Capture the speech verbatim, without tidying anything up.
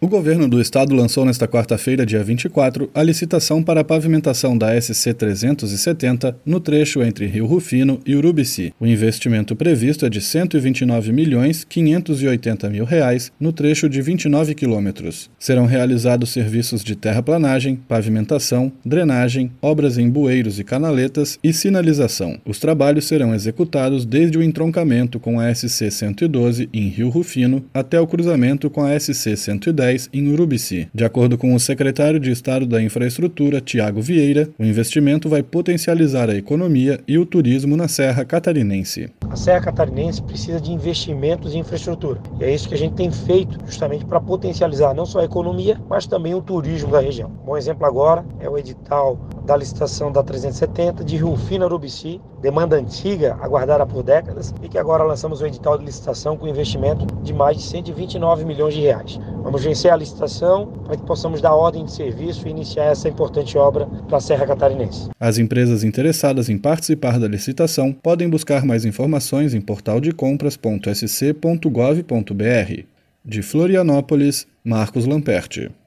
O governo do estado lançou nesta quarta-feira, dia vinte e quatro, a licitação para a pavimentação da S C trezentos e setenta no trecho entre Rio Rufino e Urubici. O investimento previsto é de cento e vinte e nove milhões quinhentos e oitenta mil reais no trecho de vinte e nove quilômetros. Serão realizados serviços de terraplanagem, pavimentação, drenagem, obras em bueiros e canaletas e sinalização. Os trabalhos serão executados desde o entroncamento com a S C cento e doze em Rio Rufino até o cruzamento com a S C cento e dez em Urubici. De acordo com o secretário de Estado da Infraestrutura, Tiago Vieira, o investimento vai potencializar a economia e o turismo na Serra Catarinense. A Serra Catarinense precisa de investimentos em infraestrutura. E é isso que a gente tem feito justamente para potencializar não só a economia, mas também o turismo da região. Um bom exemplo agora é o edital da licitação da trezentos e setenta de Rio Rufino a Urubici, demanda antiga, aguardada por décadas, e que agora lançamos o edital de licitação com investimento de mais de cento e vinte e nove milhões de reais. Vamos vencer a licitação para que possamos dar ordem de serviço e iniciar essa importante obra para a Serra Catarinense. As empresas interessadas em participar da licitação podem buscar mais informações em portal de compras ponto s c ponto gov ponto b r. De Florianópolis, Marcos Lamperti.